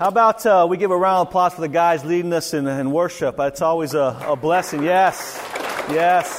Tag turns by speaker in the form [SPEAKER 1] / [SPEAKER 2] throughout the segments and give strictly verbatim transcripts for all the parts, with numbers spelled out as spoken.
[SPEAKER 1] How about uh, we give a round of applause for the guys leading us in, in worship? It's always a, a blessing. Yes, yes.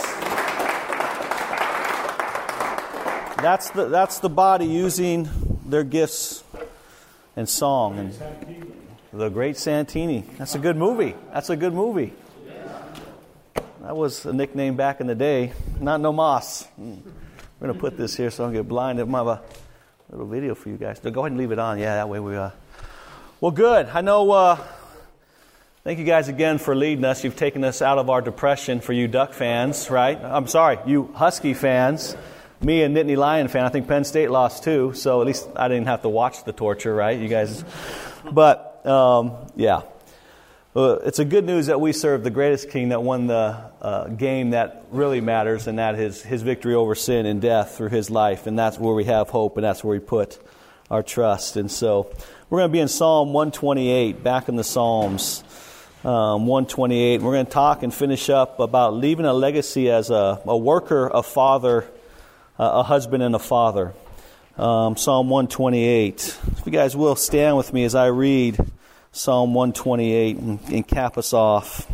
[SPEAKER 1] That's the that's the body using their gifts and song. And the Great Santini. That's a good movie. That's a good movie. That was a nickname back in the day. Not no Moss. We're going to put this here so I don't get blinded. I have a little video for you guys. Go ahead and leave it on. Yeah, that way we... Uh... Well, good. I know... Uh, thank you guys again for leading us. You've taken us out of our depression for you Duck fans, right? I'm sorry, you Husky fans. Me and Nittany Lion fan. I think Penn State lost too, so at least I didn't have to watch the torture, right? You guys... But, um, yeah. Uh, it's a good news that we serve the greatest King that won the uh, game that really matters, and that is his victory over sin and death through his life. And that's where we have hope, and that's where we put our trust. And so we're going to be in Psalm one twenty-eight, back in the Psalms, um, one twenty-eight. We're going to talk and finish up about leaving a legacy as a, a worker, a father, uh, a husband, and a father. Um, Psalm one twenty-eight. If you guys will stand with me as I read Psalm one twenty-eight and, and cap us off.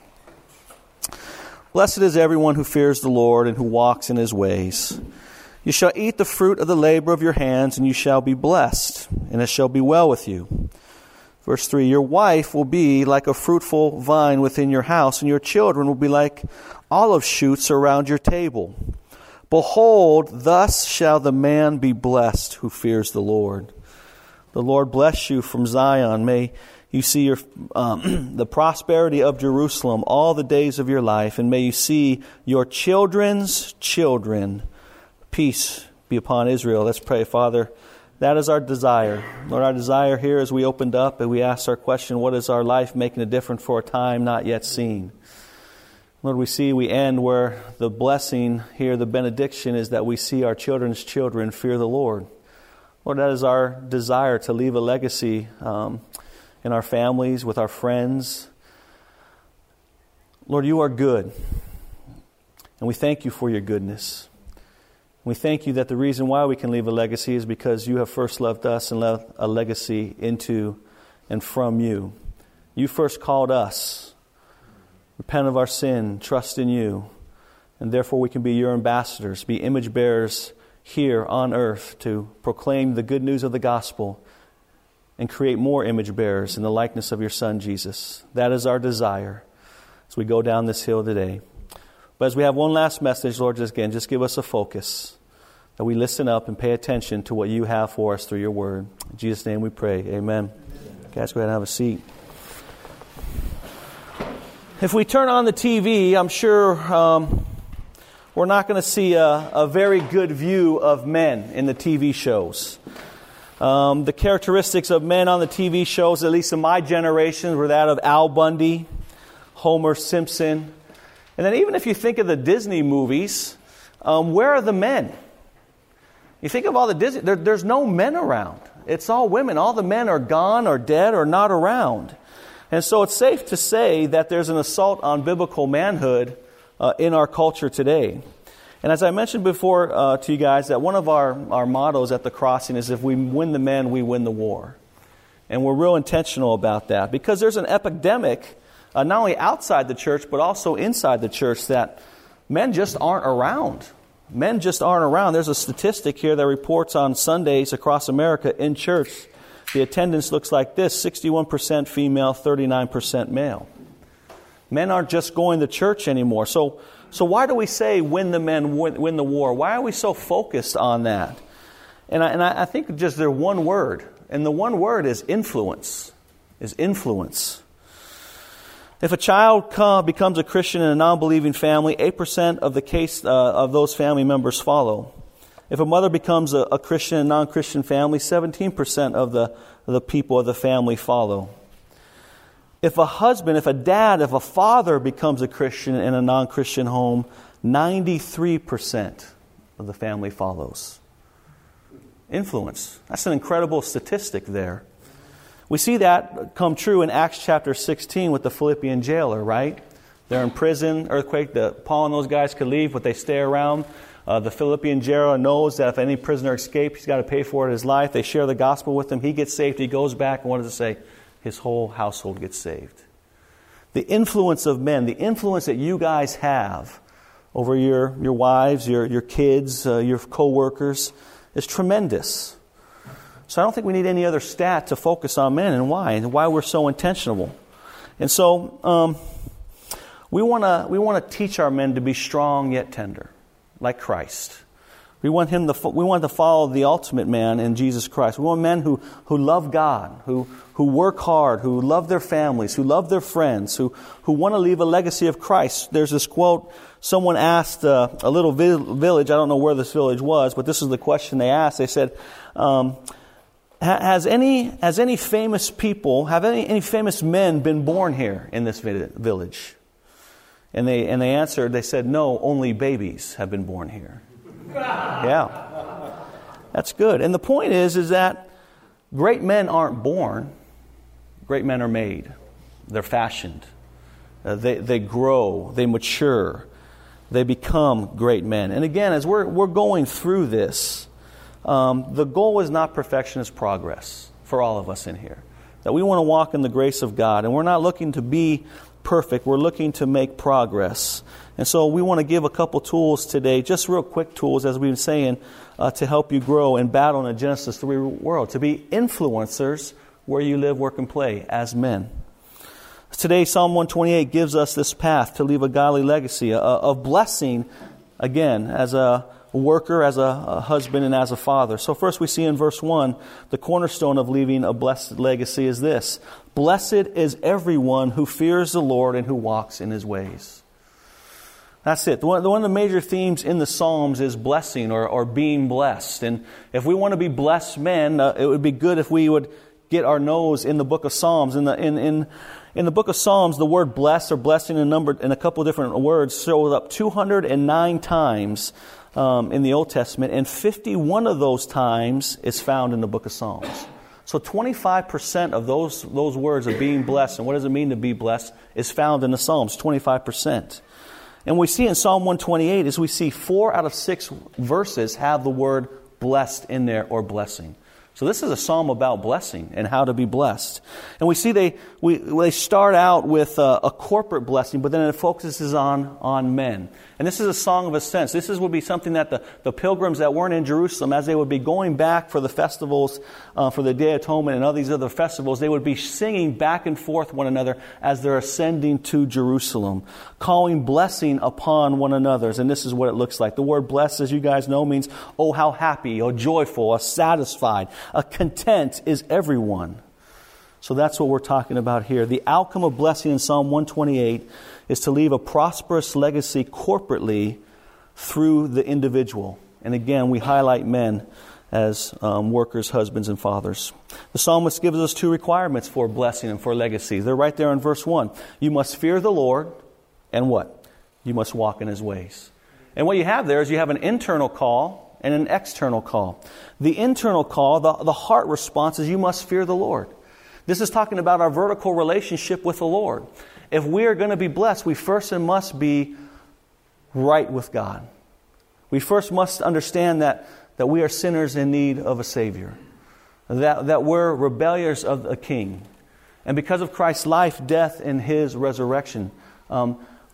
[SPEAKER 1] Blessed is everyone who fears the Lord and who walks in his ways. You shall eat the fruit of the labor of your hands, and you shall be blessed, and it shall be well with you. Verse three, your wife will be like a fruitful vine within your house, and your children will be like olive shoots around your table. Behold, thus shall the man be blessed who fears the Lord. The Lord bless you from Zion. May you see your um, the prosperity of Jerusalem all the days of your life, and may you see your children's children. Peace be upon Israel. Let's pray. Father, that is our desire. Lord, our desire here as we opened up and we asked our question, what is our life making a difference for a time not yet seen? Lord, we see we end where the blessing here, the benediction, is that we see our children's children fear the Lord. Lord, that is our desire, to leave a legacy um, in our families, with our friends. Lord, you are good, and we thank you for your goodness. We thank you that the reason why we can leave a legacy is because you have first loved us and left a legacy into and from you. You first called us. Repent of our sin, trust in you, and therefore we can be your ambassadors, be image bearers here on earth to proclaim the good news of the gospel and create more image bearers in the likeness of your Son, Jesus. That is our desire as we go down this hill today. But as we have one last message, Lord, just again, just give us a focus, that we listen up and pay attention to what you have for us through your word. In Jesus' name we pray. Amen. Guys, go ahead and have a seat. If we turn on the T V, I'm sure um, we're not going to see a, a very good view of men in the T V shows. Um, the characteristics of men on the T V shows, at least in my generation, were that of Al Bundy, Homer Simpson. And then even if you think of the Disney movies, um, where are the men? You think of all the Disney, there, there's no men around. It's all women. All the men are gone or dead or not around. And so it's safe to say that there's an assault on biblical manhood uh, in our culture today. And as I mentioned before uh, to you guys, that one of our, our mottos at the Crossing is, if we win the men, we win the war. And we're real intentional about that, because there's an epidemic uh, not only outside the church but also inside the church that men just aren't around. Men just aren't around. There's a statistic here that reports on Sundays across America in church. The attendance looks like this: sixty-one percent female, thirty-nine percent male. Men aren't just going to church anymore. So so why do we say win the men, win, win the war? Why are we so focused on that? And I, and I think just there's one word, and the one word is influence, is influence. If a child come, becomes a Christian in a non-believing family, eight percent of the case uh, of those family members follow. If a mother becomes a, a Christian in a non-Christian family, seventeen percent of the, of the people of the family follow. If a husband, if a dad, if a father becomes a Christian in a non-Christian home, ninety-three percent of the family follows. Influence. That's an incredible statistic there. We see that come true in Acts chapter sixteen with the Philippian jailer, right? They're in prison, earthquake, the, Paul and those guys could leave, but they stay around. Uh, the Philippian jailer knows that if any prisoner escapes, he's got to pay for it in his life. They share the gospel with him. He gets saved. He goes back, and what does it say? His whole household gets saved. The influence of men, the influence that you guys have over your, your wives, your, your kids, uh, your co-workers, is tremendous. So I don't think we need any other stat to focus on men and why, and why we're so intentional. And so um, we want to we want to teach our men to be strong yet tender, like Christ. We want him to we want to follow the ultimate man in Jesus Christ. We want men who, who love God, who who work hard, who love their families, who love their friends, who who want to leave a legacy of Christ. There's this quote. Someone asked uh, a little vi- village. I don't know where this village was, but this is the question they asked. They said, Um, Has any has any famous people, have any, any famous men been born here in this village? And they and they answered, they said, no, only babies have been born here. Yeah. That's good. And the point is, is that great men aren't born. Great men are made. They're fashioned. Uh, they, they grow. They mature. They become great men. And again, as we're we're going through this, Um, the goal is not perfection, it's progress for all of us in here. That we want to walk in the grace of God. And we're not looking to be perfect. We're looking to make progress. And so we want to give a couple tools today, just real quick tools, as we've been saying, uh, to help you grow and battle in a Genesis three world. To be influencers where you live, work, and play as men. Today, Psalm one twenty-eight gives us this path to leave a godly legacy, a, a blessing, again, as a worker, as a, a husband, and as a father. So first we see in verse one, the cornerstone of leaving a blessed legacy is this: blessed is everyone who fears the Lord and who walks in his ways. That's it. One, one of the major themes in the Psalms is blessing or, or being blessed. And if we want to be blessed men, uh, it would be good if we would get our nose in the book of Psalms. In the in in in the book of Psalms, the word blessed or blessing in a number in a couple of different words shows up two hundred nine times Um, in the Old Testament, and fifty-one of those times is found in the book of Psalms. So twenty-five percent of those those words of being blessed, and what does it mean to be blessed, is found in the Psalms, twenty-five percent. And we see in Psalm one twenty-eight, is we see four out of six verses have the word blessed in there, or blessing. So this is a psalm about blessing and how to be blessed. And we see they we they start out with a, a corporate blessing, but then it focuses on, on men. And this is a song of ascents. This is, would be something that the, the pilgrims that weren't in Jerusalem, as they would be going back for the festivals, uh, for the Day of Atonement and all these other festivals, they would be singing back and forth one another as they're ascending to Jerusalem, calling blessing upon one another. And this is what it looks like. The word blessed, as you guys know, means, oh, how happy, or joyful, or satisfied. A content is everyone. So that's what we're talking about here. The outcome of blessing in Psalm one twenty-eight is to leave a prosperous legacy corporately through the individual. And again, we highlight men as um, workers, husbands, and fathers. The psalmist gives us two requirements for blessing and for legacy. They're right there in verse one. You must fear the Lord, and what? You must walk in his ways. And what you have there is you have an internal call and an external call. The internal call, the, the heart response, is you must fear the Lord. This is talking about our vertical relationship with the Lord. If we are going to be blessed, we first and must be right with God. We first must understand that, that we are sinners in need of a Savior. That, that we're rebellious of a King. And because of Christ's life, death, and His resurrection, um,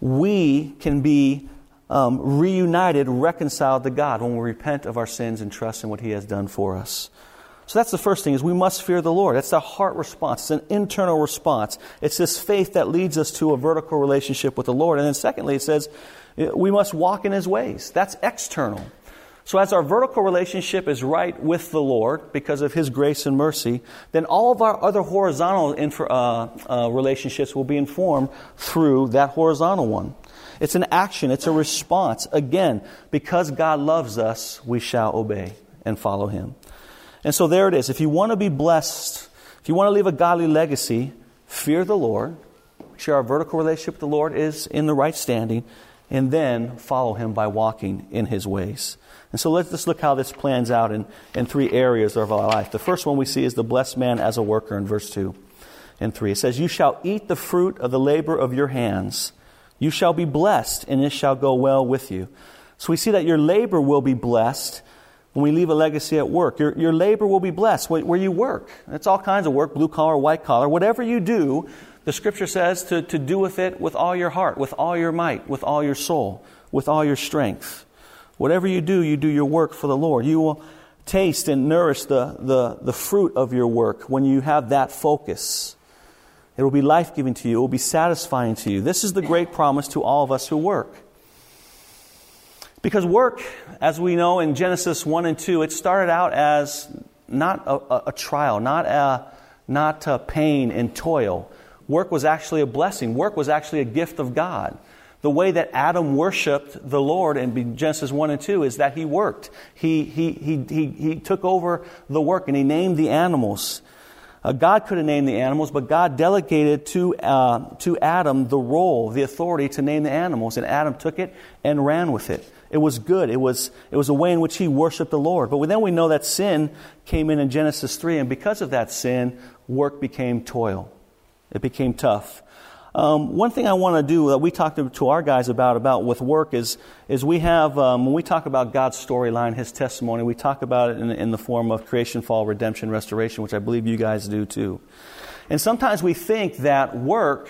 [SPEAKER 1] we can be um, reunited, reconciled to God when we repent of our sins and trust in what He has done for us. So that's the first thing, is we must fear the Lord. That's a heart response. It's an internal response. It's this faith that leads us to a vertical relationship with the Lord. And then secondly, it says we must walk in His ways. That's external. So as our vertical relationship is right with the Lord because of His grace and mercy, then all of our other horizontal inf- uh, uh, relationships will be informed through that horizontal one. It's an action. It's a response. Again, because God loves us, we shall obey and follow Him. And so there it is. If you want to be blessed, if you want to leave a godly legacy, fear the Lord. Make sure our vertical relationship with the Lord is in the right standing. And then follow Him by walking in His ways. And so let's just look how this plans out in, in three areas of our life. The first one we see is the blessed man as a worker in verse two and three. It says, you shall eat the fruit of the labor of your hands. You shall be blessed, and it shall go well with you. So we see that your labor will be blessed when we leave a legacy at work. Your, your labor will be blessed where, where you work. It's all kinds of work, blue collar, white collar. Whatever you do, the Scripture says to, to do with it with all your heart, with all your might, with all your soul, with all your strength. Whatever you do, you do your work for the Lord. You will taste and nourish the, the, the fruit of your work when you have that focus. It will be life-giving to you. It will be satisfying to you. This is the great promise to all of us who work. Because work, as we know in Genesis one and two, it started out as not a, a, a trial, not a, not a pain and toil. Work was actually a blessing. Work was actually a gift of God. The way that Adam worshipped the Lord in Genesis one and two is that he worked. He, he, he, he, he took over the work and he named the animals. Uh, God could have named the animals, but God delegated to uh, to Adam the role, the authority to name the animals, and Adam took it and ran with it. It was good. It was it was a way in which he worshiped the Lord. But then we know that sin came in in Genesis three, and because of that sin, work became toil. It became tough. Um, one thing I want to do that we talked to, to our guys about about with work is is we have um, when we talk about God's storyline, His testimony, we talk about it in, in the form of creation, fall, redemption, restoration, which I believe you guys do too. And sometimes we think that work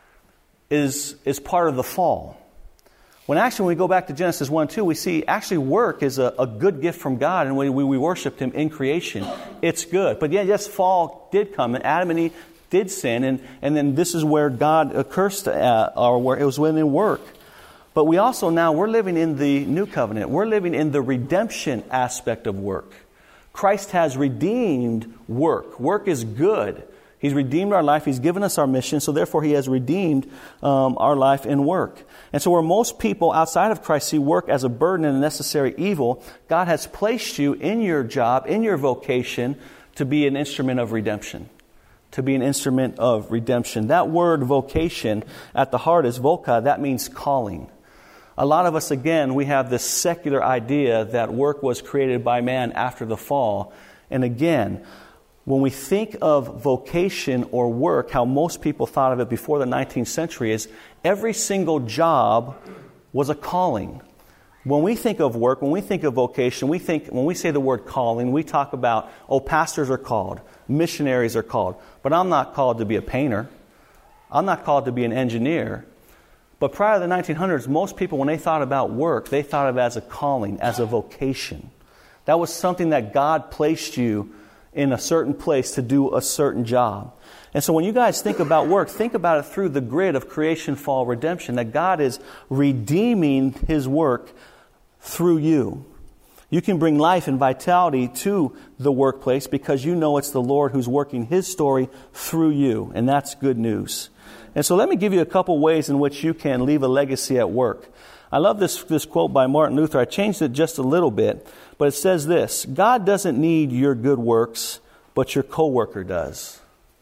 [SPEAKER 1] is is part of the fall. When actually, when we go back to Genesis one and two, we see actually work is a, a good gift from God, and we, we, we worshiped Him in creation. It's good. But yeah, yes, fall did come, and Adam and Eve did sin, and, and then this is where God cursed, uh, or where it was within work. But we also now, we're living in the new covenant. We're living in the redemption aspect of work. Christ has redeemed work. Work is good. He's redeemed our life. He's given us our mission. So therefore, He has redeemed um, our life in work. And so where most people outside of Christ see work as a burden and a necessary evil, God has placed you in your job, in your vocation, to be an instrument of redemption. To be an instrument of redemption. That word vocation at the heart is voca. That means calling. A lot of us, again, we have this secular idea that work was created by man after the fall. And again, when we think of vocation or work, how most people thought of it before the nineteenth century is every single job was a calling. When we think of work, when we think of vocation, we think, when we say the word calling, we talk about, oh, pastors are called, missionaries are called. But I'm not called to be a painter. I'm not called to be an engineer. But prior to the nineteen hundreds, most people, when they thought about work, they thought of it as a calling, as a vocation. That was something that God placed you in a certain place to do a certain job. And so when you guys think about work, think about it through the grid of creation, fall, redemption, that God is redeeming His work through you. You can bring life and vitality to the workplace because you know it's the Lord who's working His story through you, and that's good news. And so let me give you a couple ways in which you can leave a legacy at work. I love this, this quote by Martin Luther. I changed it just a little bit, but it says this: God doesn't need your good works, but your coworker does.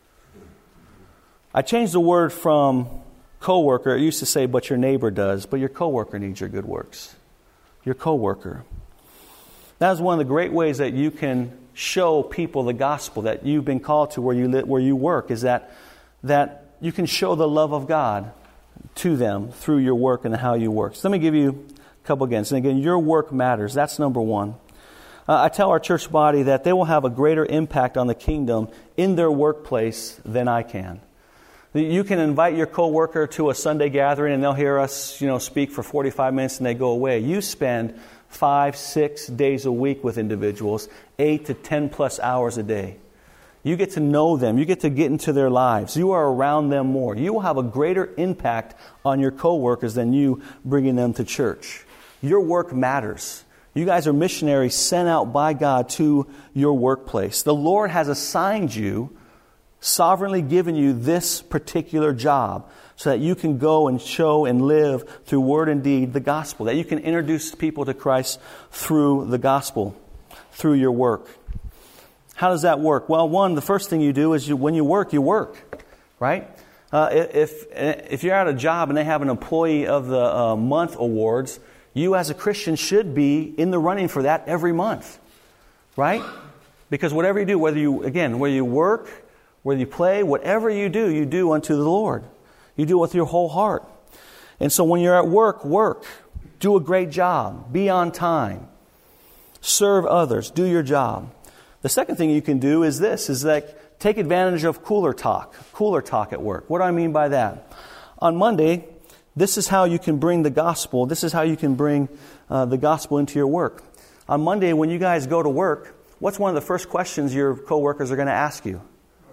[SPEAKER 1] I changed the word from coworker. It used to say, but your neighbor does, but your coworker needs your good works. Your coworker. That is one of the great ways that you can show people the gospel that you've been called to where you live, where you work, is that that you can show the love of God to them through your work and how you work. So let me give you a couple again. And again, your work matters. That's number one. Uh, I tell our church body that they will have a greater impact on the kingdom in their workplace than I can. You can invite your coworker to a Sunday gathering and they'll hear us, you know, speak for forty-five minutes and they go away. You spend five, six days a week with individuals, eight to ten plus hours a day. You get to know them. You get to get into their lives. You are around them more. You will have a greater impact on your coworkers than you bringing them to church. Your work matters. You guys are missionaries sent out by God to your workplace. The Lord has assigned you, sovereignly given you this particular job so that you can go and show and live through word and deed the gospel, that you can introduce people to Christ through the gospel, through your work. How does that work? Well, one, the first thing you do is you, when you work, you work, right? Uh, if if you're at a job and they have an Employee of the uh, Month awards, you as a Christian should be in the running for that every month, right? Because whatever you do, whether you, again, whether you work, whether you play, whatever you do, you do unto the Lord. You do it with your whole heart. And so when you're at work, work. Do a great job. Be on time. Serve others. Do your job. The second thing you can do is this, is like take advantage of cooler talk. Cooler talk at work. What do I mean by that? On Monday, this is how you can bring the gospel. This is how you can bring uh, the gospel into your work. On Monday, when you guys go to work, what's one of the first questions your coworkers are going to ask you?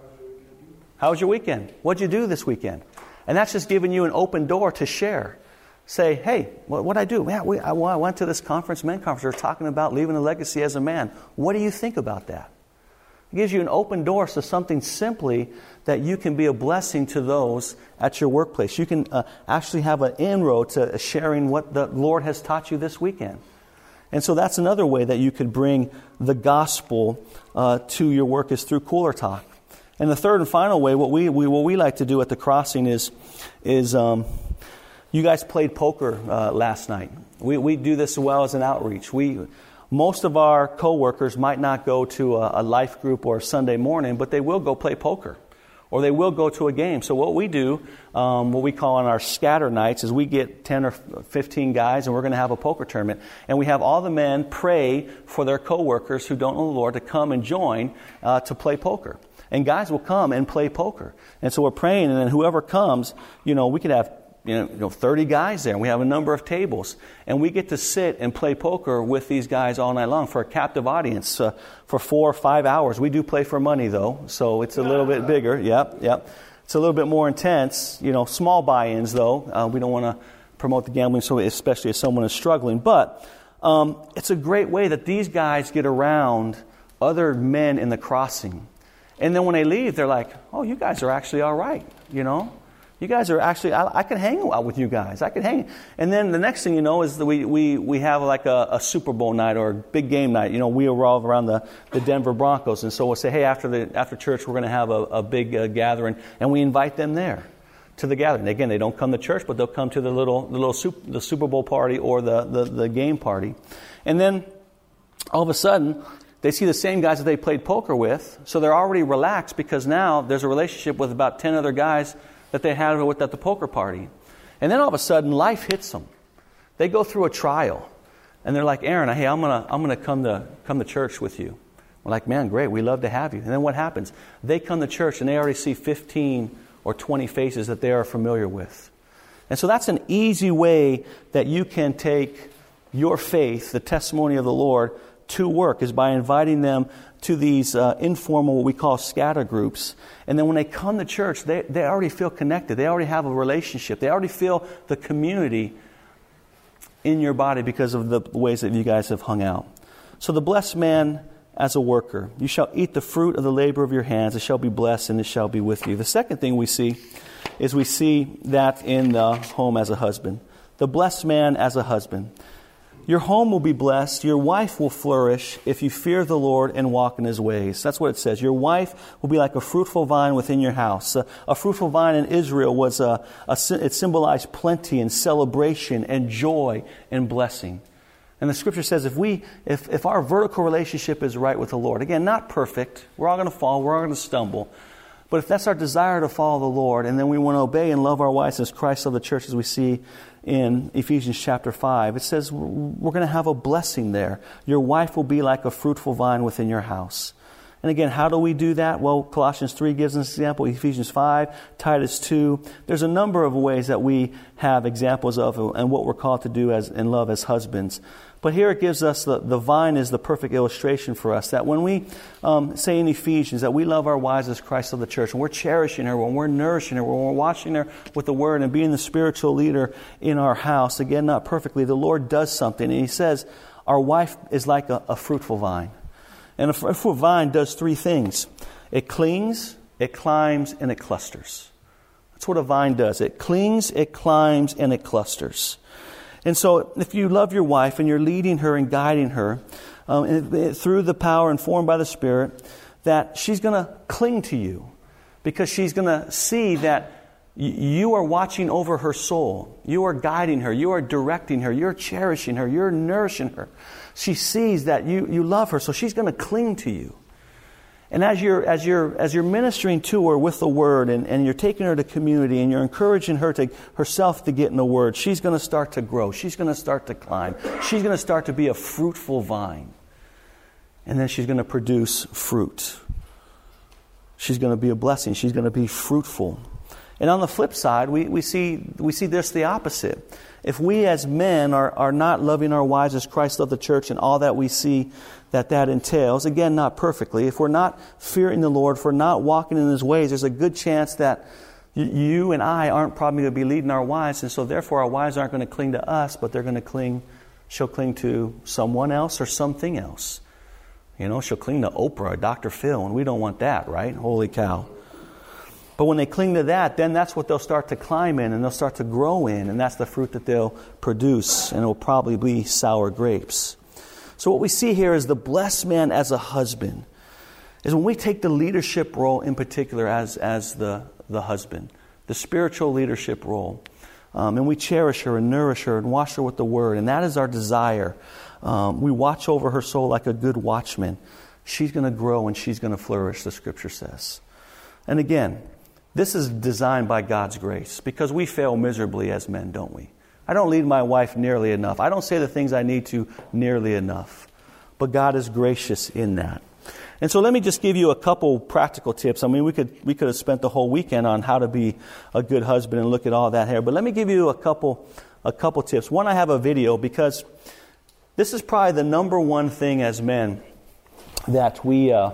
[SPEAKER 1] How was your weekend? What'd you do this weekend? And that's just giving you an open door to share. Say, hey, what what'd I do? Yeah, we, I, I went to this conference, men conference. They're talking about leaving a legacy as a man. What do you think about that? It gives you an open door to something simply that you can be a blessing to those at your workplace. You can uh, actually have an inroad to sharing what the Lord has taught you this weekend. And so that's another way that you could bring the gospel uh, to your work, is through cooler talk. And the third and final way, what we, we what we like to do at the Crossing is, is um, you guys played poker uh, last night. We we do this as well as an outreach. We most of our coworkers might not go to a, a life group or a Sunday morning, but they will go play poker, or they will go to a game. So what we do, um, what we call on our scatter nights, is we get ten or fifteen guys, and we're going to have a poker tournament. And we have all the men pray for their coworkers who don't know the Lord to come and join uh, to play poker. And guys will come and play poker. And so we're praying, and then whoever comes, you know, we could have you know, you know thirty guys there, and we have a number of tables. And we get to sit and play poker with these guys all night long for a captive audience uh, for four or five hours. We do play for money, though, so it's a little bit bigger. Yep, yep. It's a little bit more intense. You know, small buy-ins, though. Uh, we don't want to promote the gambling, so especially if someone is struggling. But um, it's a great way that these guys get around other men in the Crossing. And then when they leave, they're like, oh, you guys are actually all right, you know? You guys are actually, I, I can hang out with you guys. I can hang. And then the next thing you know is that we, we, we have like a, a Super Bowl night or a big game night. You know, we revolve around the, the Denver Broncos. And so we'll say, hey, after the after church, we're going to have a, a big uh, gathering. And we invite them there to the gathering. Again, they don't come to church, but they'll come to the little the little super, the Super Bowl party or the, the, the game party. And then all of a sudden, they see the same guys that they played poker with, so they're already relaxed because now there's a relationship with about ten other guys that they had with at the poker party. And then all of a sudden, life hits them. They go through a trial, and they're like, Aaron, hey, I'm gonna I'm gonna come to come to church with you. We're like, man, great, we love to have you. And then what happens? They come to church, and they already see fifteen or twenty faces that they are familiar with. And so that's an easy way that you can take your faith, the testimony of the Lord, to work, is by inviting them to these uh, informal, what we call scatter groups. And then when they come to church, they, they already feel connected. They already have a relationship. They already feel the community in your body because of the ways that you guys have hung out. So the blessed man as a worker. You shall eat the fruit of the labor of your hands. It shall be blessed, and it shall be with you. The second thing we see is we see that in the home as a husband. The blessed man as a husband. Your home will be blessed. Your wife will flourish if you fear the Lord and walk in His ways. That's what it says. Your wife will be like a fruitful vine within your house. A, a fruitful vine in Israel was a, a, it symbolized plenty and celebration and joy and blessing. And the Scripture says if we, if, if our vertical relationship is right with the Lord, again, not perfect, we're all going to fall, we're all going to stumble. But if that's our desire to follow the Lord, and then we want to obey and love our wives as Christ loved the church, as we see in Ephesians chapter five, it says we're going to have a blessing there. Your wife will be like a fruitful vine within your house. And again, how do we do that? Well, Colossians three gives us an example, Ephesians five, Titus two. There's a number of ways that we have examples of and what we're called to do as in love as husbands. But here it gives us, the, the vine is the perfect illustration for us, that when we um, say in Ephesians that we love our wives as Christ of the church, and we're cherishing her, when we're nourishing her, when we're watching her with the Word and being the spiritual leader in our house, again, not perfectly, the Lord does something. And He says our wife is like a, a fruitful vine. And a fruitful vine does three things. It clings, it climbs, and it clusters. That's what a vine does. It clings, it climbs, and it clusters. And so if you love your wife and you're leading her and guiding her um, and, and through the power informed by the Spirit, that she's going to cling to you because she's going to see that y- you are watching over her soul. You are guiding her. You are directing her. You're cherishing her. You're nourishing her. She sees that you, you love her, so she's going to cling to you. And as you're as you're as you're ministering to her with the Word, and, and you're taking her to community, and you're encouraging her to herself to get in the Word, she's going to start to grow. She's going to start to climb. She's going to start to be a fruitful vine. And then she's going to produce fruit. She's going to be a blessing. She's going to be fruitful. And on the flip side, we, we see we see this the opposite. If we as men are, are not loving our wives as Christ loved the church and all that we see that that entails, again, not perfectly, if we're not fearing the Lord, if we're not walking in His ways, there's a good chance that you and I aren't probably going to be leading our wives, and so therefore our wives aren't going to cling to us, but they're going to cling, she'll cling to someone else or something else. You know, she'll cling to Oprah or Doctor Phil, and we don't want that, right? Holy cow. But when they cling to that, then that's what they'll start to climb in, and they'll start to grow in, and that's the fruit that they'll produce, and it will probably be sour grapes. So what we see here is the blessed man as a husband is when we take the leadership role in particular as, as the, the husband, the spiritual leadership role, um, and we cherish her and nourish her and wash her with the Word, and that is our desire. Um, we watch over her soul like a good watchman. She's going to grow and she's going to flourish, the Scripture says. And again, this is designed by God's grace because we fail miserably as men, don't we? I don't lead my wife nearly enough. I don't say the things I need to nearly enough. But God is gracious in that. And so let me just give you a couple practical tips. I mean, we could we could have spent the whole weekend on how to be a good husband and look at all that here. But let me give you a couple a couple tips. One, I have a video because this is probably the number one thing as men that we uh,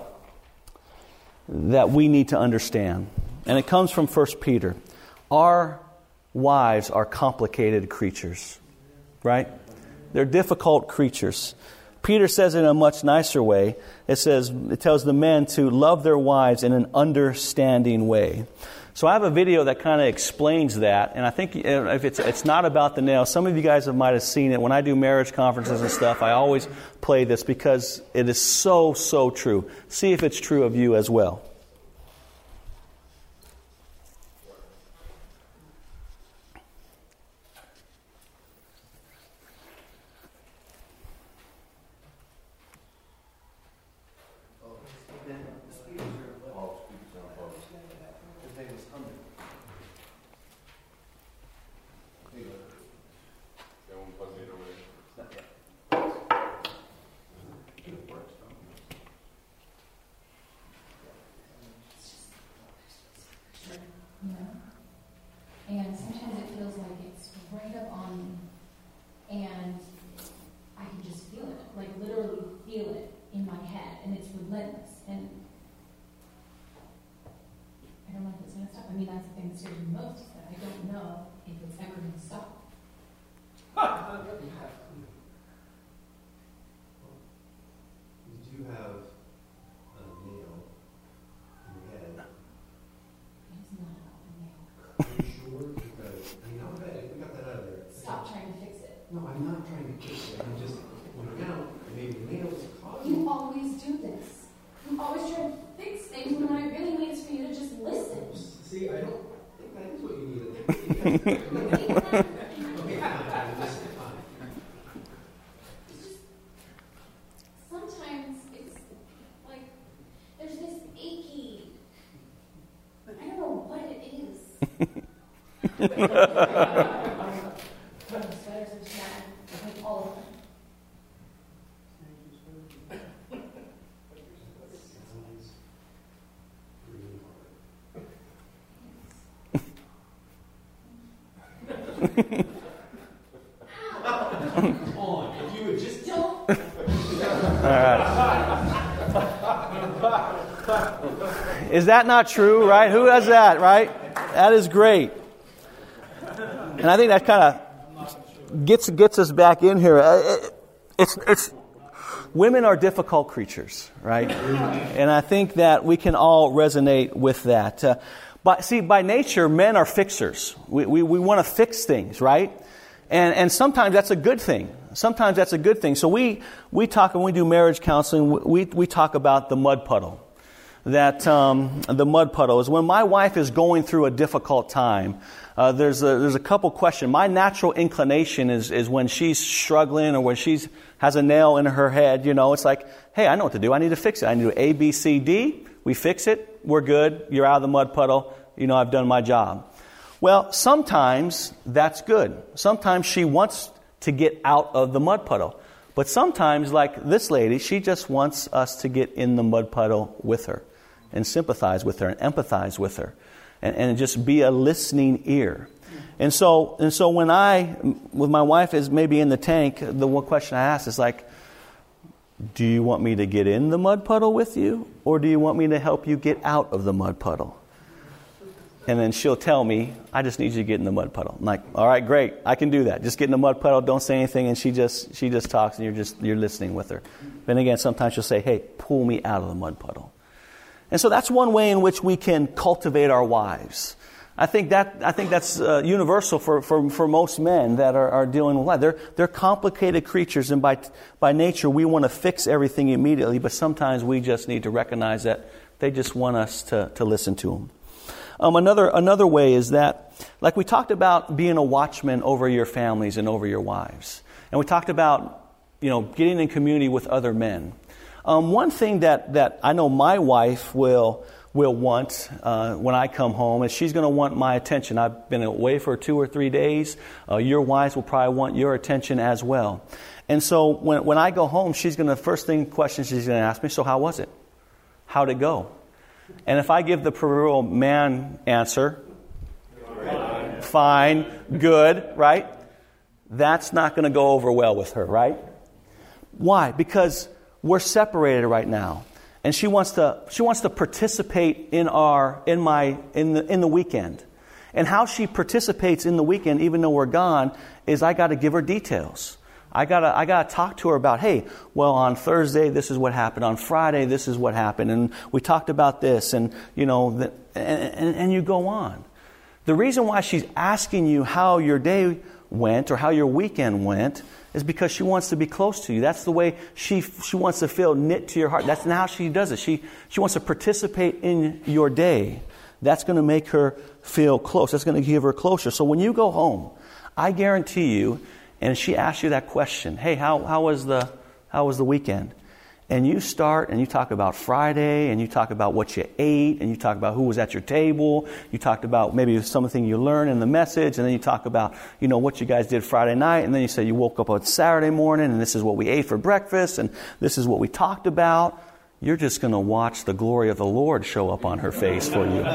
[SPEAKER 1] that we need to understand. And it comes from First Peter. Our wives are complicated creatures, right? They're difficult creatures. Peter says it in a much nicer way. It says, it tells the men to love their wives in an understanding way. So I have a video that kind of explains that, and I think if it's it's not about the nails, some of you guys have might have seen it. When I do marriage conferences and stuff, I always play this because it is so, so true. See if it's true of you as well.
[SPEAKER 2] And sometimes it feels like it's right up on me, and I can just feel it, like literally feel it in my head, and it's relentless. And I don't know if it's going to stop. I mean, that's the thing that scares me most, is that I don't know if it's ever going to stop.
[SPEAKER 3] Did you have a nail in your head?
[SPEAKER 2] It's not about the nail.
[SPEAKER 3] Are you sure? Because, I mean, I'm ready. We got that out of there.
[SPEAKER 2] Stop trying to fix it.
[SPEAKER 3] No, I'm not trying to fix it. I'm just pointing out maybe the nail is causing.
[SPEAKER 2] You always do this. You always try to fix things when what I really need is for you to just listen.
[SPEAKER 3] See, I don't think that is what you need. Okay, fine. Listen, fine.
[SPEAKER 2] It's just, sometimes it's like there's this achy, I don't know what it is. Sweaters are sad, like all of them.
[SPEAKER 3] Come on, if you would just
[SPEAKER 2] Don't.
[SPEAKER 1] Is that not true, right? Who has that, right? That is great. And I think that kind of gets gets us back in here. It's it's women are difficult creatures, right? And I think that we can all resonate with that. Uh, but see, by nature, men are fixers. We we, we want to fix things, right? And and sometimes that's a good thing. Sometimes that's a good thing. So we we talk when we do marriage counseling. We we talk about the mud puddle. that um, the mud puddle is when my wife is going through a difficult time. Uh, there's a, there's a couple questions. My natural inclination is is when she's struggling or when she's has a nail in her head. You know, it's like, hey, I know what to do. I need to fix it. I need to do A, B, C, D. We fix it. We're good. You're out of the mud puddle. You know, I've done my job. Well, sometimes that's good. Sometimes she wants to get out of the mud puddle. But sometimes, like this lady, she just wants us to get in the mud puddle with her and sympathize with her and empathize with her and, and just be a listening ear. And so, and so when I, with my wife is maybe in the tank, the one question I ask is like, do you want me to get in the mud puddle with you, or do you want me to help you get out of the mud puddle? And then she'll tell me, I just need you to get in the mud puddle. I'm like, all right, great, I can do that. Just get in the mud puddle, don't say anything, and she just she just talks, and you're just you're listening with her. Then again, sometimes she'll say, hey, pull me out of the mud puddle. And so that's one way in which we can cultivate our wives. I think that I think that's uh, universal for, for, for most men that are, are dealing with life. They're they're complicated creatures, and by by nature we want to fix everything immediately. But sometimes we just need to recognize that they just want us to, to listen to them. Um, another another way is that, like we talked about, being a watchman over your families and over your wives, and we talked about, you know, getting in community with other men. Um, one thing that that I know my wife will. will want uh, when I come home is she's going to want my attention. I've been away for two or three days. Uh, your wives will probably want your attention as well. And so when when I go home, she's going to, first thing question she's going to ask me, so how was it? How'd it go? And if I give the proverbial man answer, fine, fine, good, right? That's not going to go over well with her, right? Why? Because we're separated right now. And she wants to she wants to participate in our in my in the in the weekend. And how she participates in the weekend, even though we're gone, is I got to give her details. I gotta I gotta talk to her about, hey, well, on Thursday this is what happened. On Friday this is what happened, and we talked about this, and you know, the, and, and, and you go on. The reason why she's asking you how your day went or how your weekend went is because she wants to be close to you. That's the way she she wants to feel knit to your heart. That's not how she does it. She she wants to participate in your day. That's going to make her feel close. That's going to give her closer. So when you go home, I guarantee you, and she asks you that question, hey, how how was the how was the weekend? And you start and you talk about Friday, and you talk about what you ate, and you talk about who was at your table. You talked about maybe something you learned in the message, and then you talk about, you know, what you guys did Friday night, and then you say you woke up on Saturday morning, and this is what we ate for breakfast, and this is what we talked about. You're just going to watch the glory of the Lord show up on her face for you.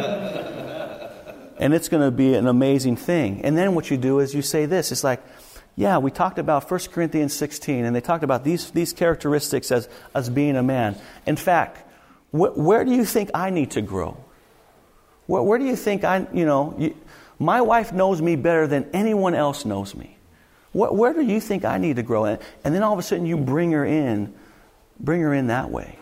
[SPEAKER 1] And it's going to be an amazing thing. And then what you do is you say this. It's like, yeah, we talked about First Corinthians sixteen, and they talked about these these characteristics as, as being a man. In fact, wh- where do you think I need to grow? Where, where do you think I, you know, you, my wife knows me better than anyone else knows me. Where, where do you think I need to grow? And, and then all of a sudden you bring her in, bring her in that way.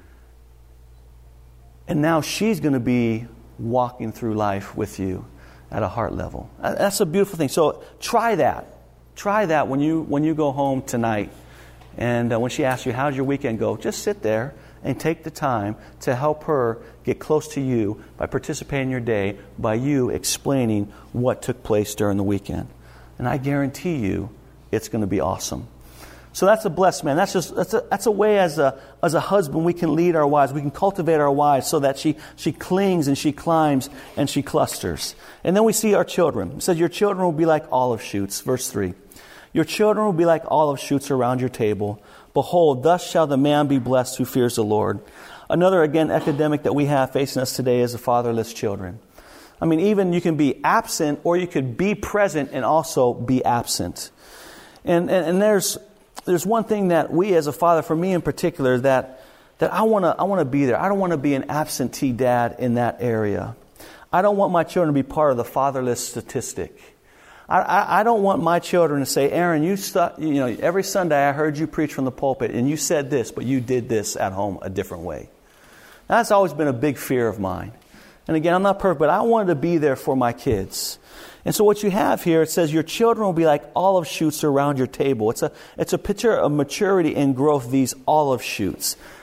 [SPEAKER 1] And now she's going to be walking through life with you at a heart level. That's a beautiful thing. So try that. Try that when you when you go home tonight, and uh, when she asks you, how did your weekend go? Just sit there and take the time to help her get close to you by participating in your day, by you explaining what took place during the weekend. And I guarantee you, it's going to be awesome. So that's a blessed man. That's just that's a that's a way as a as a husband we can lead our wives. We can cultivate our wives so that she she clings and she climbs and she clusters. And then we see our children. It says your children will be like olive shoots. Verse three. Your children will be like olive shoots around your table. Behold, thus shall the man be blessed who fears the Lord. Another, again, epidemic that we have facing us today is the fatherless children. I mean, even you can be absent or you could be present and also be absent. And and, and there's there's one thing that we as a father, for me in particular, that that I want to I want to be there. I don't want to be an absentee dad in that area. I don't want my children to be part of the fatherless statistic. I, I don't want my children to say, Aaron, you, stu- you know, every Sunday I heard you preach from the pulpit and you said this, but you did this at home a different way. That's always been a big fear of mine. And again, I'm not perfect, but I wanted to be there for my kids. And so what you have here, it says your children will be like olive shoots around your table. It's a it's a picture of maturity and growth, these olive shoots.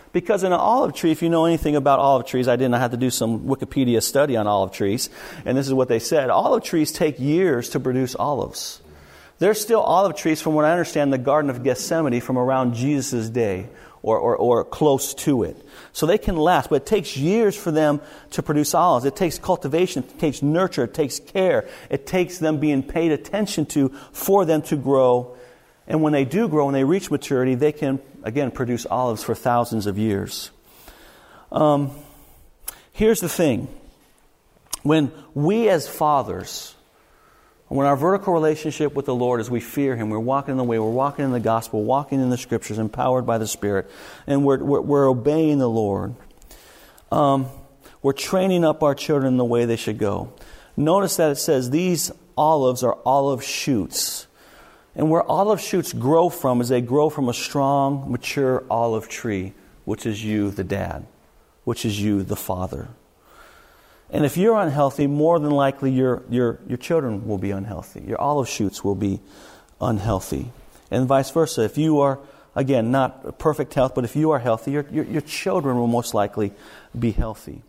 [SPEAKER 1] Because in an olive tree, if you know anything about olive trees, I didn't. I had to do some Wikipedia study on olive trees. And this is what they said. Olive trees take years to produce olives. There's still olive trees, from what I understand, in the Garden of Gethsemane from around Jesus' day or, or, or close to it. So they can last, but it takes years for them to produce olives. It takes cultivation, it takes nurture, it takes care. It takes them being paid attention to for them to grow. And when they do grow, when they reach maturity, they can, again, produce olives for thousands of years. Um, here's the thing. When we as fathers, when our vertical relationship with the Lord is we fear Him, we're walking in the way, we're walking in the gospel, walking in the Scriptures, empowered by the Spirit, and we're, we're, we're obeying the Lord, um, we're training up our children in the way they should go. Notice that it says these olives are olive shoots. And where olive shoots grow from is they grow from a strong, mature olive tree, which is you, the dad, which is you, the father. And if you're unhealthy, more than likely your, your, your children will be unhealthy. Your olive shoots will be unhealthy. And vice versa. If you are, again, not perfect health, but if you are healthy, your, your, your children will most likely be healthy.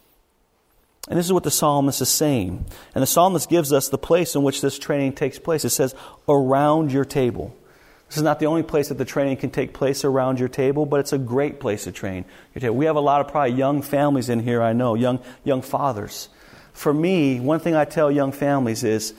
[SPEAKER 1] And this is what the psalmist is saying. And the psalmist gives us the place in which this training takes place. It says, around your table. This is not the only place that the training can take place, around your table, but it's a great place to train your table. We have a lot of probably young families in here, I know, young young fathers. For me, one thing I tell young families is,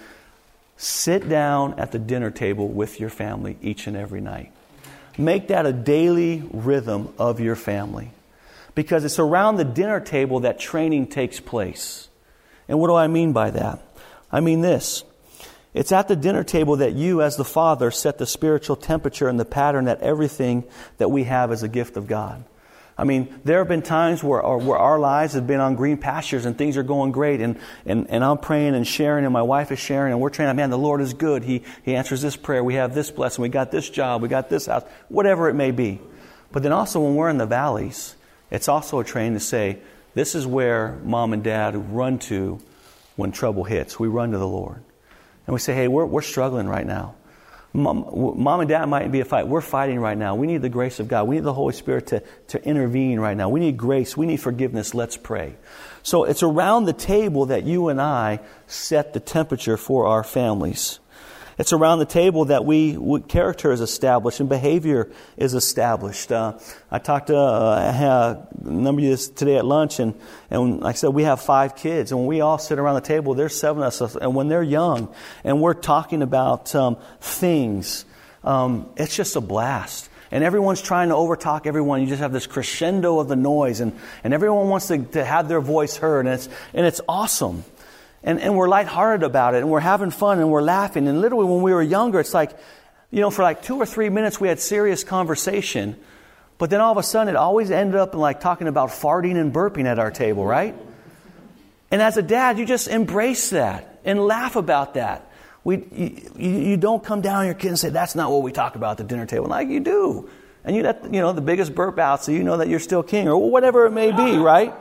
[SPEAKER 1] sit down at the dinner table with your family each and every night. Make that a daily rhythm of your family. Because it's around the dinner table that training takes place. And what do I mean by that? I mean this. It's at the dinner table that you, as the father, set the spiritual temperature and the pattern that everything that we have is a gift of God. I mean, there have been times where our, where our lives have been on green pastures and things are going great, and, and, and I'm praying and sharing, and my wife is sharing, and we're training, man, the Lord is good. He, he answers this prayer. We have this blessing. We got this job. We got this house. Whatever it may be. But then also when we're in the valleys, it's also a training to say, this is where mom and dad run to when trouble hits. We run to the Lord. And we say, hey, we're, we're struggling right now. Mom, mom and dad might be a fight. We're fighting right now. We need the grace of God. We need the Holy Spirit to, to intervene right now. We need grace. We need forgiveness. Let's pray. So it's around the table that you and I set the temperature for our families. It's around the table that we, we character is established and behavior is established. Uh, I talked to uh, a number of you today at lunch, and, and like I said, we have five kids. And when we all sit around the table, there's seven of us. And when they're young and we're talking about um, things, um, it's just a blast. And everyone's trying to overtalk everyone. You just have this crescendo of the noise, and, and everyone wants to, to have their voice heard. And it's, and it's awesome. And, and we're lighthearted about it, and we're having fun, and we're laughing. And literally when we were younger, it's like, you know, for like two or three minutes we had serious conversation. But then all of a sudden it always ended up in like talking about farting and burping at our table, right? And as a dad, you just embrace that and laugh about that. We, you, you don't come down on your kid and say, that's not what we talk about at the dinner table. Like, you do. And you let, you know, the biggest burp out so you know that you're still king, or whatever it may be, right?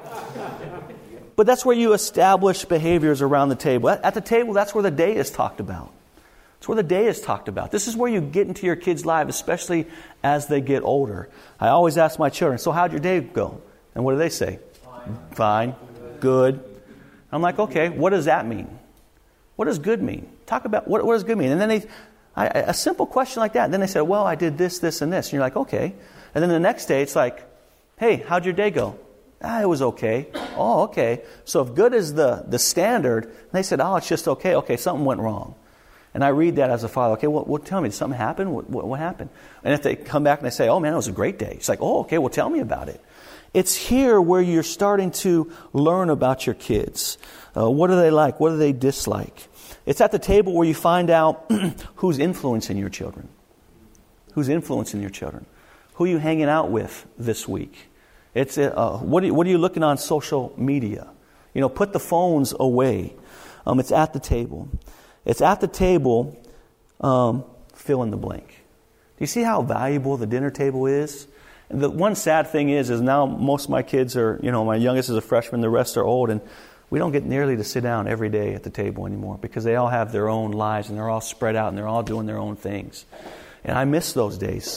[SPEAKER 1] But that's where you establish behaviors around the table. At the table, that's where the day is talked about. It's where the day is talked about. This is where you get into your kids' lives, especially as they get older. I always ask my children, so how'd your day go? And what do they say? Fine. Fine. Good. I'm like, okay, what does that mean? What does good mean? Talk about, what, what does good mean? And then they, I, a simple question like that. And then they say, well, I did this, this, and this. And you're like, okay. And then the next day, it's like, hey, how'd your day go? Ah, it was okay. Oh, okay. So if good is the, the standard, and they said, oh, it's just okay. Okay, something went wrong. And I read that as a father. Okay, well, well tell me, did something happen? What, what, what happened? And if they come back and they say, oh, man, it was a great day. It's like, oh, okay, well, tell me about it. It's here where you're starting to learn about your kids. Uh, what do they like? What do they dislike? It's at the table where you find out who's influencing your children. Who's influencing your children? Who are you hanging out with this week? It's uh, what, are you, what are you looking on social media? You know, put the phones away. Um, it's at the table. It's at the table, um, fill in the blank. Do you see how valuable the dinner table is? And the one sad thing is, is now most of my kids are, you know, my youngest is a freshman, the rest are old, and we don't get nearly to sit down every day at the table anymore because they all have their own lives and they're all spread out and they're all doing their own things. And I miss those days.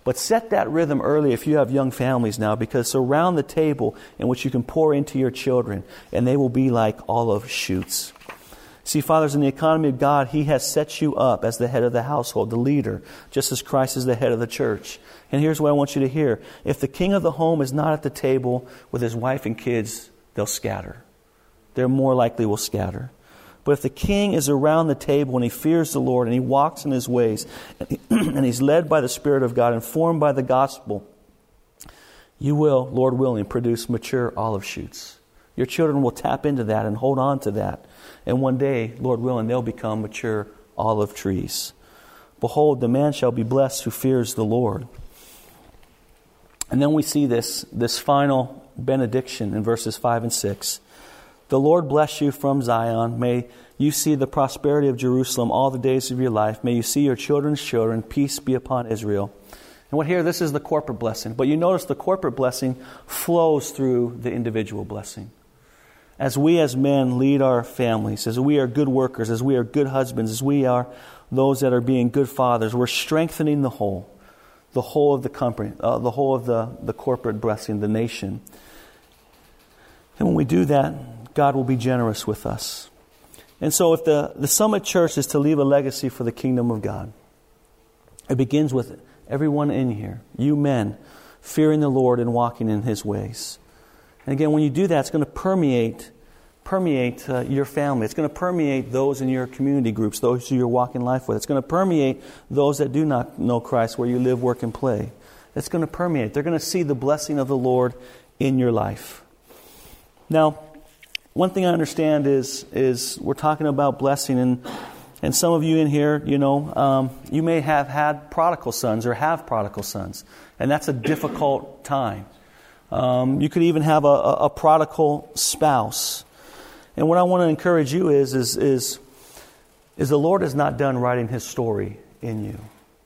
[SPEAKER 1] But set that rhythm early if you have young families now, because surround the table in which you can pour into your children, and they will be like olive shoots. See, fathers, in the economy of God, He has set you up as the head of the household, the leader, just as Christ is the head of the church. And here's what I want you to hear. If the king of the home is not at the table with his wife and kids, they'll scatter. They're more likely will scatter. But if the king is around the table and he fears the Lord and he walks in His ways and, he, and he's led by the Spirit of God, informed by the gospel, you will, Lord willing, produce mature olive shoots. Your children will tap into that and hold on to that. And one day, Lord willing, they'll become mature olive trees. Behold, the man shall be blessed who fears the Lord. And then we see this, this final benediction in verses five and six. The Lord bless you from Zion. May you see the prosperity of Jerusalem all the days of your life. May you see your children's children. Peace be upon Israel. And what here, this is the corporate blessing. But you notice the corporate blessing flows through the individual blessing. As we as men lead our families, as we are good workers, as we are good husbands, as we are those that are being good fathers, we're strengthening the whole. The whole of the company, uh, the whole of the, the corporate blessing, the nation. And when we do that, God will be generous with us. And so if the, the Summit Church is to leave a legacy for the kingdom of God, it begins with everyone in here, you men, fearing the Lord and walking in His ways. And again, when you do that, it's going to permeate permeate uh, your family. It's going to permeate those in your community groups, those who you're walking life with. It's going to permeate those that do not know Christ, where you live, work, and play. It's going to permeate. They're going to see the blessing of the Lord in your life. Now, one thing I understand is is we're talking about blessing, and and some of you in here, you know, um, you may have had prodigal sons or have prodigal sons, and that's a difficult time. Um, you could even have a, a, a prodigal spouse. And what I want to encourage you is, is, is, is the Lord is not done writing His story in you.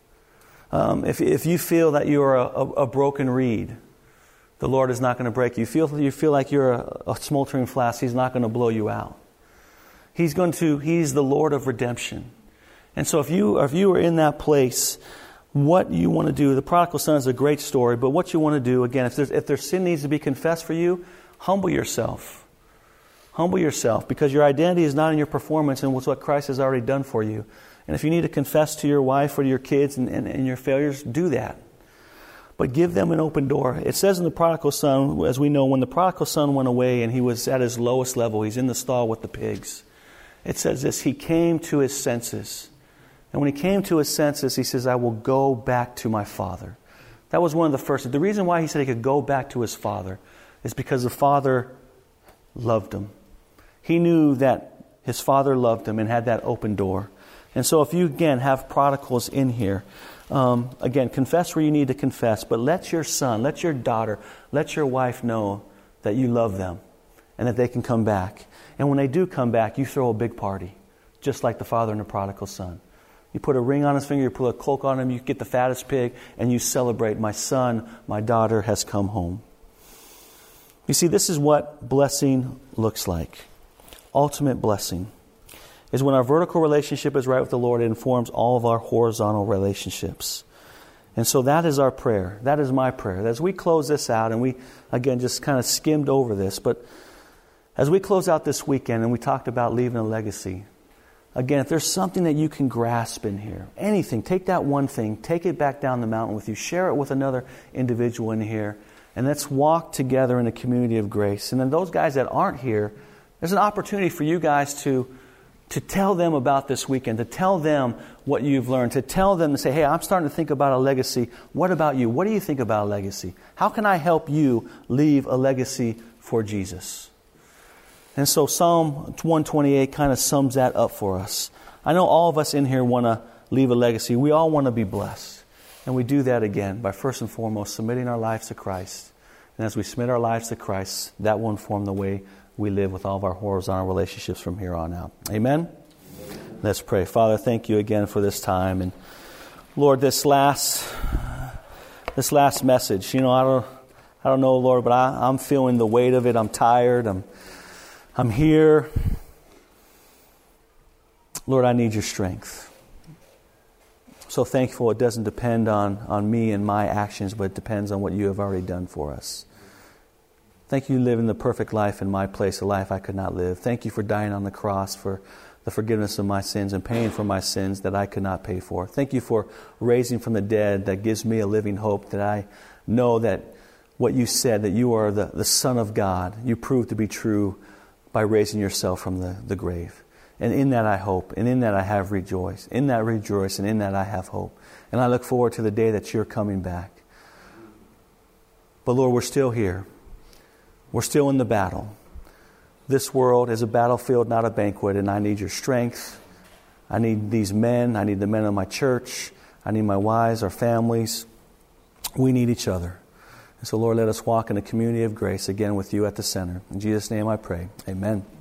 [SPEAKER 1] Um, if, if you feel that you are a, a, a broken reed, the Lord is not going to break you. Feel you feel like you're a, a smoldering flask, He's not going to blow you out. He's going to. He's the Lord of redemption. And so if you if you are in that place, what you want to do, the prodigal son is a great story, but what you want to do, again, if there's if there's sin needs to be confessed for you, humble yourself. Humble yourself, because your identity is not in your performance and what's what Christ has already done for you. And if you need to confess to your wife or to your kids and, and, and your failures, do that. But give them an open door. It says in the prodigal son, as we know, when the prodigal son went away and he was at his lowest level, he's in the stall with the pigs. It says this, he came to his senses. And when he came to his senses, he says, I will go back to my father. That was one of the first. The reason why he said he could go back to his father is because the father loved him. He knew that his father loved him and had that open door. And so if you, again, have prodigals in here, um, again, confess where you need to confess, but let your son, let your daughter, let your wife know that you love them and that they can come back. And when they do come back, you throw a big party, just like the father and the prodigal son. You put a ring on his finger, you put a cloak on him, you get the fattest pig, and you celebrate, my son, my daughter has come home. You see, this is what blessing looks like. Ultimate blessing is when our vertical relationship is right with the Lord, it informs all of our horizontal relationships. And so that is our prayer. That is my prayer. As we close this out, and we, again, just kind of skimmed over this, but as we close out this weekend and we talked about leaving a legacy, again, if there's something that you can grasp in here, anything, take that one thing, take it back down the mountain with you, share it with another individual in here, and let's walk together in a community of grace. And then those guys that aren't here, there's an opportunity for you guys to, to tell them about this weekend, to tell them what you've learned, to tell them to say, hey, I'm starting to think about a legacy. What about you? What do you think about a legacy? How can I help you leave a legacy for Jesus? And so Psalm one twenty-eight kind of sums that up for us. I know all of us in here want to leave a legacy. We all want to be blessed. And we do that again by first and foremost submitting our lives to Christ. And as we submit our lives to Christ, that will inform the way we live with all of our horizontal relationships from here on out. Amen? Amen. Let's pray. Father, thank you again for this time. And Lord, this last this last message, you know, I don't I don't know, Lord, but I, I'm feeling the weight of it. I'm tired. I'm I'm here. Lord, I need your strength. so thankful it doesn't depend on, on me and my actions, but it depends on what you have already done for us. Thank you for living the perfect life in my place, a life I could not live. Thank you for dying on the cross for the forgiveness of my sins and paying for my sins that I could not pay for. Thank you for raising from the dead that gives me a living hope, that I know that what you said, that you are the, the Son of God, you proved to be true by raising yourself from the, the grave. And in that I hope, and in that I have rejoiced. In that rejoice, and in that I have hope. And I look forward to the day that you're coming back. But Lord, we're still here. We're still in the battle. This world is a battlefield, not a banquet, and I need your strength. I need these men. I need the men of my church. I need my wives, our families. We need each other. And so, Lord, let us walk in a community of grace again with you at the center. In Jesus' name I pray. Amen.